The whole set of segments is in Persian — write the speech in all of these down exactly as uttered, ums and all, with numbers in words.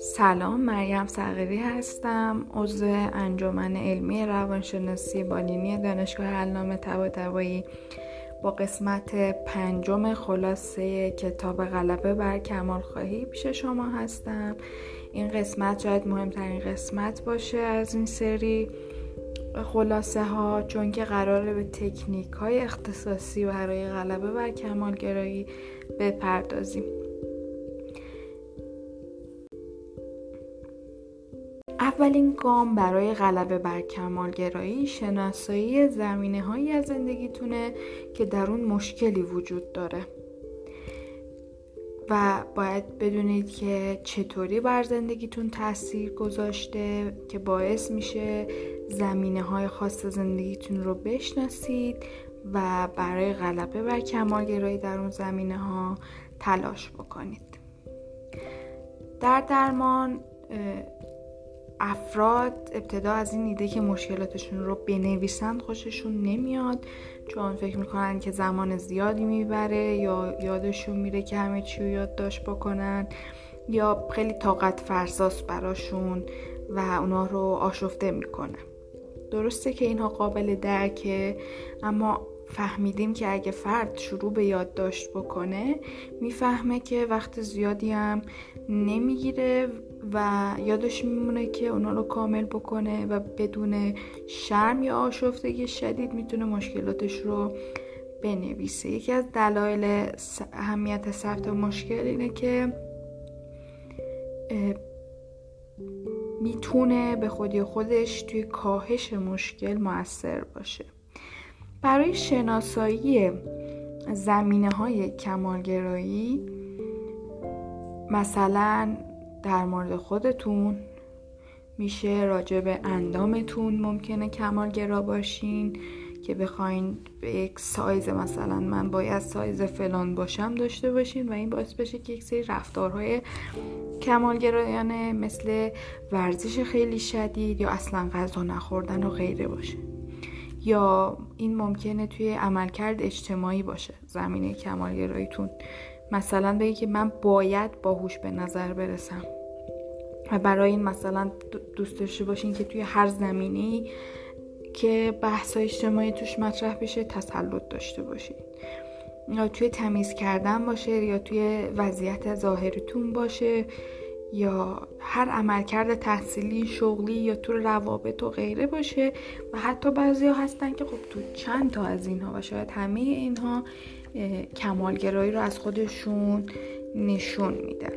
سلام، مریم صغیری هستم، عضو انجمن علمی روانشناسی بالینی دانشگاه علامه طباطبایی. با قسمت پنجم خلاصه کتاب غلبه بر کمالخواهی پیش شما هستم. این قسمت شاید مهمترین قسمت باشه از این سری خلاصه ها، چون که قراره به تکنیک های اختصاصی برای غلبه بر کمالگرایی بپردازیم. اولین گام برای غلبه بر کمالگرایی شناسایی زمینه‌هایی از زندگیتونه که در اون مشکلی وجود داره و باید بدونید که چطوری بر زندگیتون تاثیر گذاشته که باعث میشه زمینه‌های خاص زندگیتون رو بشناسید و برای غلبه بر کمالگرایی در اون زمینه‌ها تلاش بکنید. در درمان افراد ابتدا از این ایده که مشکلاتشون رو بنویسن خوششون نمیاد، چون فکر میکنن که زمان زیادی میبره یا یادشون میره که همه چی رو یادداشت بکنن یا خیلی طاقت فرساست براشون و اونا رو آشفته میکنه. درسته که اینها قابل درکه، اما فهمیدیم که اگه فرد شروع به یادداشت بکنه میفهمه که وقت زیادی هم نمیگیره و یادش میمونه که اونا رو کامل بکنه و بدون شرم یا آشفتگی شدید میتونه مشکلاتش رو بنویسه. یکی از دلایل اهمیت ثبت مشکل اینه که میتونه به خودی خودش توی کاهش مشکل مؤثر باشه. برای شناسایی زمینه‌های کمالگرایی، مثلا در مورد خودتون میشه راجع به اندامتون ممکنه کمالگرا باشین که بخواین به یک سایز، مثلا من باید سایز فلان باشم داشته باشین و این باعث بشه که یک سری رفتارهای کمالگرایانه مثل ورزش خیلی شدید یا اصلا غذا نخوردن و غیره باشه. یا این ممکنه توی عملکرد اجتماعی باشه زمینه کمالگراییتون، مثلا بگی که من باید باهوش به نظر برسم و برای این مثلا دوست داشته باشین که توی هر زمینه‌ای که بحث اجتماعی توش مطرح بشه تسلط داشته باشین، یا توی تمیز کردن باشه یا توی وضعیت ظاهریتون باشه یا هر عملکرد تحصیلی، شغلی یا تو روابط و غیره باشه. و حتی بعضیا هستن که خب تو چند تا از اینها و شاید همه اینها کمالگرایی رو از خودشون نشون میدن.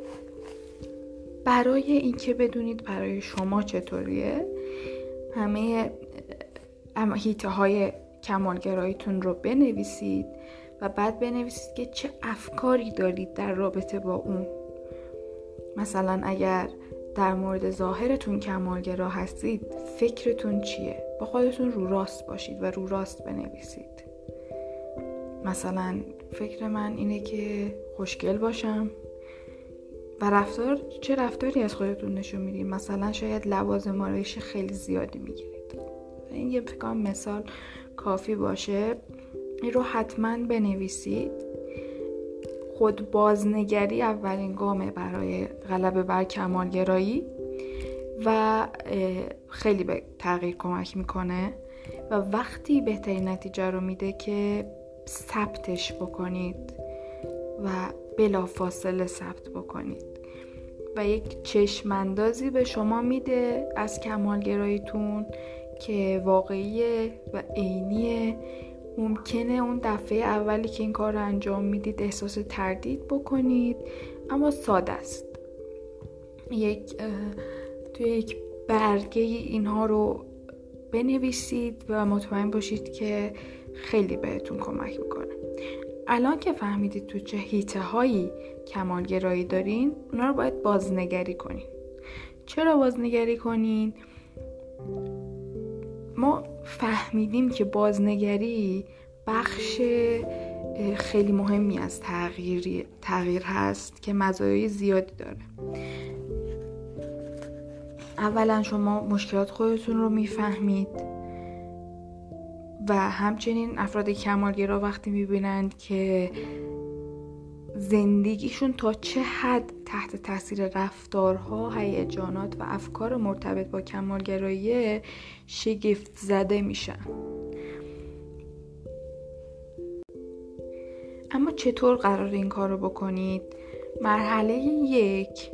برای اینکه بدونید برای شما چطوریه، همه هیته های کمالگراییتون رو بنویسید و بعد بنویسید که چه افکاری دارید در رابطه با اون. مثلا اگر در مورد ظاهرتون کمالگرا هستید، فکرتون چیه؟ با خودتون رو راست باشید و رو راست بنویسید. مثلا فکر من اینه که خوشگل باشم و رفتار چه رفتاری از خودتون نشون میدید. مثلا شاید لوازم آرایشی خیلی زیادی میگیرید. این یه فکر مثال کافی باشه. این رو حتما بنویسید. خود بازنگری اولین گامه برای غلبه بر کمالگرایی و خیلی به تغییر کمک میکنه و وقتی بهترین نتیجه رو میده که ثبتش بکنید و بلافاصله ثبت بکنید و یک چشماندازی به شما میده از کمالگراییتون که واقعیه و عینیه. ممکنه اون دفعه اولی که این کار رو انجام میدید احساس تردید بکنید، اما ساده است. یک توی یک برگه اینها رو بنویسید و مطمئن باشید که خیلی بهتون کمک میکنه. الان که فهمیدید تو چه حیطه هایی کمالگرایی دارین، اونا رو باید بازنگری کنین. چرا بازنگری کنین؟ ما فهمیدیم که بازنگری بخش خیلی مهمی از تغییر تغییر هست که مزایای زیادی داره. اولا شما مشکلات خودتون رو میفهمید و همچنین افراد کمالگرا وقتی میبینند که زندگیشون تا چه حد تحت تاثیر رفتارها، هیجانات و افکار مرتبط با کمالگرایی شگفت زده میشن. اما چطور قرار این کار رو بکنید؟ مرحله یک،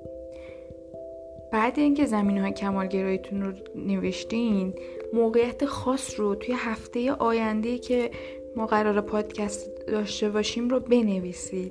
بعد اینکه زمینه‌های کمالگراییتون رو نوشتین، موقعیت خاص رو توی هفته آینده که ما قرار پادکست داشته باشیم رو بنویسید.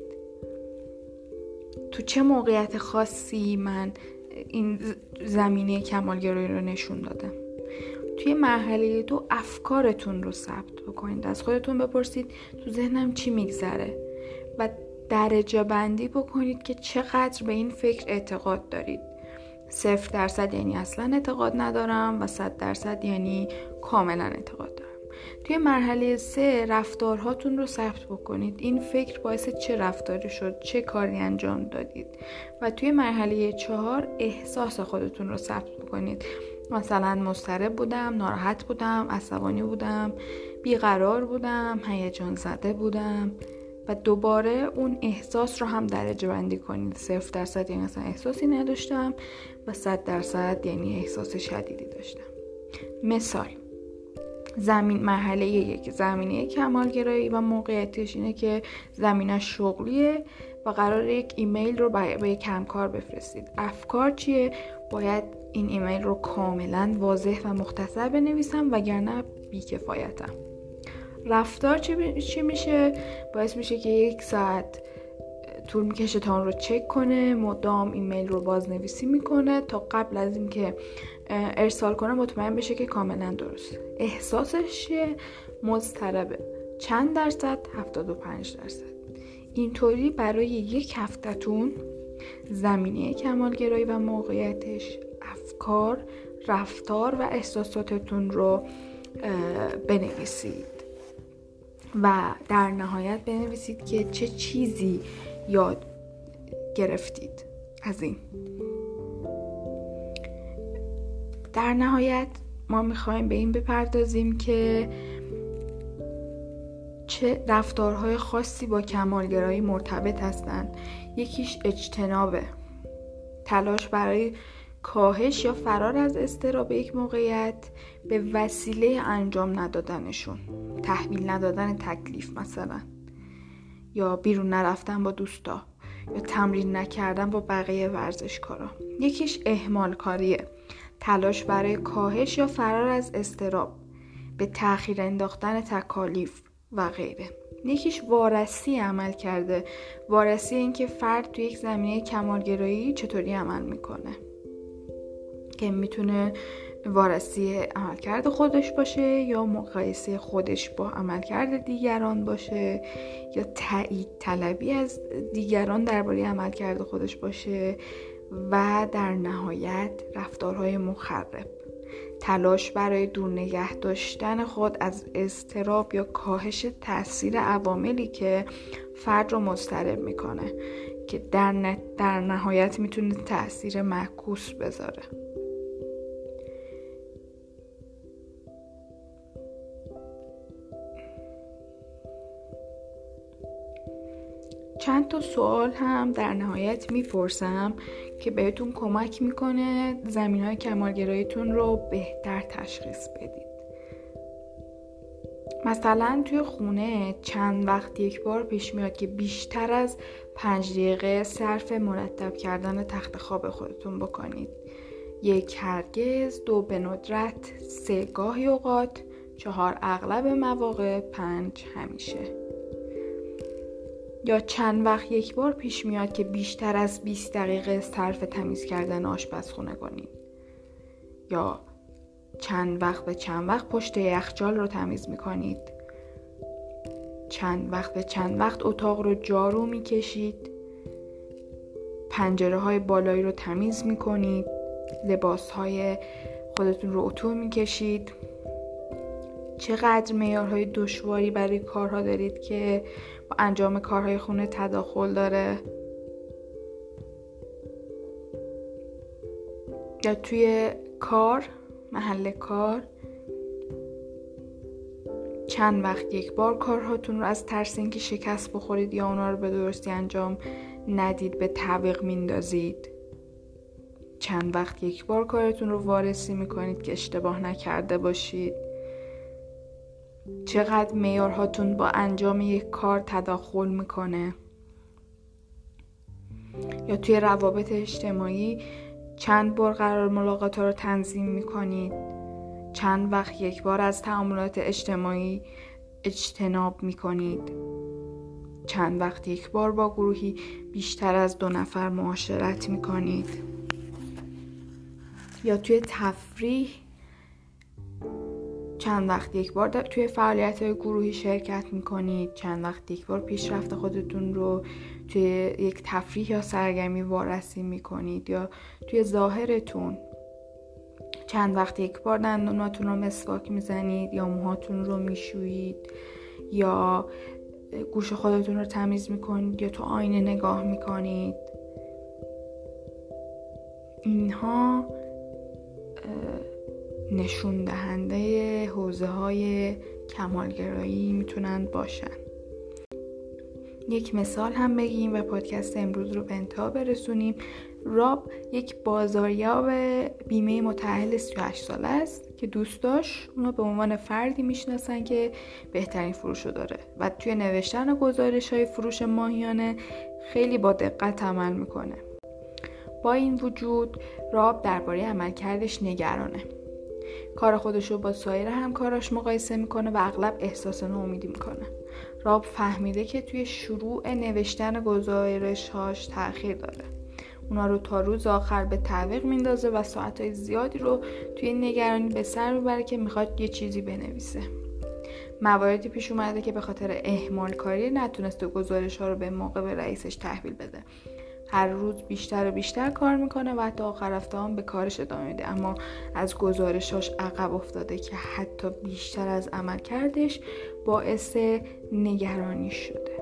تو چه موقعیت خاصی من این زمینه کمالگرایی رو نشون دادم. توی مرحله دو افکارتون رو ثبت بکنید. از خودتون بپرسید تو ذهنم چی میگذره و درجه بندی بکنید که چقدر به این فکر اعتقاد دارید. صفر درصد یعنی اصلا اعتقاد ندارم و صد درصد یعنی کاملا اعتقاد دارم. توی مرحله سه رفتارهاتون رو ثبت بکنید. این فکر باعث چه رفتاری شد، چه کاری انجام دادید. و توی مرحله چهار احساس خودتون رو ثبت بکنید. مثلا مضطرب بودم، ناراحت بودم، عصبانی بودم، بیقرار بودم، هیجان زده بودم و دوباره اون احساس رو هم درجه بندی کنید. صفر درصد یعنی اصلا احساسی نداشتم و صد درصد یعنی احساس شدیدی داشتم. مثال، زمین مرحله یک زمینه کمالگرایی و موقعیتش اینه که زمینه شغلیه و قراره یک ایمیل رو به یک همکار بفرستید. افکار چیه؟ باید این ایمیل رو کاملا واضح و مختصر بنویسم وگرنه بیکفایتم. رفتار چی میشه؟ باعث میشه که یک ساعت طول میکشه تا اون رو چک کنه، مدام ایمیل رو بازنویسی میکنه تا قبل از اینکه ارسال کنه مطمئن بشه که کاملا درست. احساسش مضطربه. چند درصد؟ هفتاد و پنج درصد. اینطوری برای یک هفتهتون زمینه کمالگرایی و موقعیتش، افکار، رفتار و احساساتتون رو بنویسید و در نهایت بنویسید که چه چیزی یاد گرفتید از این. در نهایت ما میخوایم به این بپردازیم که چه رفتارهای خاصی با کمالگرایی مرتبط هستند. یکیش اجتنابه، تلاش برای کاهش یا فرار از اضطراب یک موقعیت به وسیله انجام ندادنشون، تحویل ندادن تکلیف مثلا، یا بیرون نرفتن با دوستا، یا تمرین نکردن با بقیه ورزشکارا. یکیش اهمال کاریه، تلاش برای کاهش یا فرار از اضطراب به تأخیر انداختن تکالیف و غیره. یکیش وارسی عمل کرده. وارسی این که فرد تو یک زمینه کمالگرایی چطوری عمل میکنه، که میتونه وارسی عملکرد خودش باشه یا مقایسه خودش با عملکرد دیگران باشه یا تایید طلبی از دیگران درباره عملکرد خودش باشه و در نهایت رفتارهای مخرب، تلاش برای دور نگه داشتن خود از اضطراب یا کاهش تاثیر عواملی که فرد رو مضطرب میکنه که در, در نهایت میتونه تاثیر معکوس بذاره. چند تا سوال هم در نهایت میپرسم که بهتون کمک میکنه زمینهای کمالگراییتون رو بهتر تشخیص بدید. مثلا توی خونه چند وقت یک بار پیش میاد که بیشتر از پنج دقیقه صرف مرتب کردن تخت خواب خودتون بکنید؟ یک هرگز، دو به ندرت، سه گاهی اوقات، چهار اغلب مواقع، پنج همیشه. یا چند وقت یک بار پیش میاد که بیشتر از بیست دقیقه صرف تمیز کردن آشپزخونه کنید؟ یا چند وقت به چند وقت پشت یخچال رو تمیز میکنید؟ چند وقت به چند وقت اتاق رو جارو میکشید؟ پنجره های بالایی رو تمیز میکنید؟ لباس های خودتون رو اتو میکشید؟ چقدر معیارهای دشواری برای کارها دارید که با انجام کارهای خونه تداخل داره؟ یا توی کار، محل کار، چند وقت یک بار کارهاتون رو از ترس اینکه شکست بخورید یا اونا رو به درستی انجام ندید به تعویق میندازید؟ چند وقت یک بار کارتون رو وارسی میکنید که اشتباه نکرده باشید؟ چقدر معیارهاتون با انجام یک کار تداخل میکنه؟ یا توی روابط اجتماعی چند بار قرار ملاقات ها رو تنظیم میکنید؟ چند وقت یک بار از تعاملات اجتماعی اجتناب میکنید؟ چند وقت یک بار با گروهی بیشتر از دو نفر معاشرت میکنید؟ یا توی تفریح چند وقت یک بار توی فعالیت‌های گروهی شرکت میکنید؟ چند وقت یک بار پیشرفت خودتون رو توی یک تفریح یا سرگرمی وارسی میکنید؟ یا توی ظاهرتون چند وقت یک بار دندوناتون رو مسواک میزنید یا موهاتون رو میشویید یا گوش خودتون رو تمیز میکنید یا تو آینه نگاه میکنید؟ اینها نشون دهنده حوزه های کمالگرایی میتونن باشن. یک مثال هم بگیم و پادکست امروز رو به انتها برسونیم. راب یک بازاریاب بیمه متأهل سی و هشت ساله است که دوستاش اونو به عنوان فردی میشناسن که بهترین فروشو داره و توی نوشتن گزارش های فروش ماهیانه خیلی با دقت عمل میکنه. با این وجود راب درباره عملکردش نگرانه. کار خودش رو با سایر همکاراش مقایسه میکنه و اغلب احساس ناامیدی میکنه. راب فهمیده که توی شروع نوشتن گزارش‌هاش تأخیر داره. اونا رو تا روز آخر به تعویق میندازه و ساعتهای زیادی رو توی نگرانی به سر میبره که میخواد یه چیزی بنویسه. مواردی پیش اومده که به خاطر اهمال کاری نتونسته گزارش‌ها رو به موقع به رئیسش تحویل بده. هر روز بیشتر و بیشتر کار میکنه و حتی آخر هفته هم به کارش ادامه میده، اما از گزارشاش عقب افتاده که حتی بیشتر از عمل کردش باعث نگرانی شده.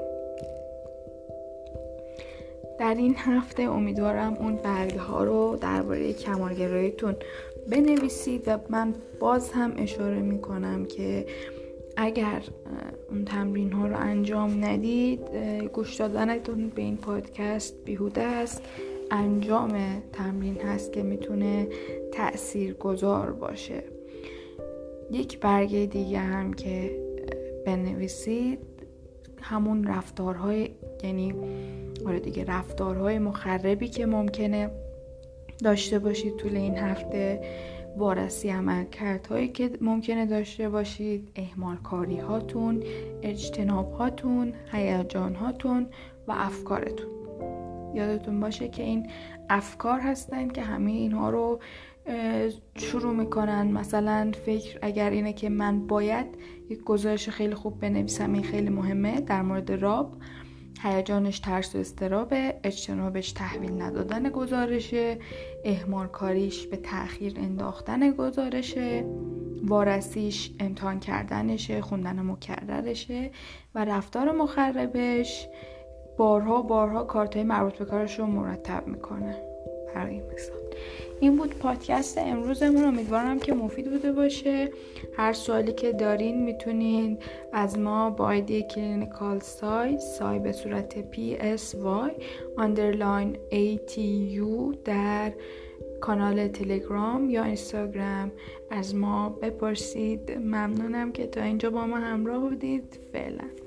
در این هفته امیدوارم اون برگه ها رو درباره کمالگراییتون بنویسید و من باز هم اشاره میکنم که اگر اون تمرین ها رو انجام ندید گوش دادنتون به این پادکست بیهوده است. انجام تمرین هست که میتونه تأثیر گذار باشه. یک برگه دیگه هم که بنویسید همون رفتارهای یعنی آره دیگه رفتارهای مخربی که ممکنه داشته باشید طول این هفته، وارسی عملکردهایی که ممکنه داشته باشید، اهمال کاری هاتون، اجتناب هاتون، هیجان هاتون و افکارتون. یادتون باشه که این افکار هستن که همه اینها رو شروع میکنن. مثلا فکر اگر اینه که من باید یک گزارش خیلی خوب بنویسم، این خیلی مهمه در مورد راب. هیجانش ترس و اضطرابه، اجتنابش تحویل ندادن گزارشه، اهمال کاریش به تأخیر انداختن گزارشه، وارسیش امتحان کردنشه، خوندن مکررشه و رفتار مخربش بارها بارها کارتای مربوط به کارش رو مرتب میکنه. برای مثال این بود پادکست امروزمون. امیدوارم که مفید بوده باشه. هر سوالی که دارین میتونین از ما با آیدی کلینیکال سای سای به صورت پی اس وای underline ای تی یو در کانال تلگرام یا اینستاگرام از ما بپرسید. ممنونم که تا اینجا با ما همراه بودید. فعلا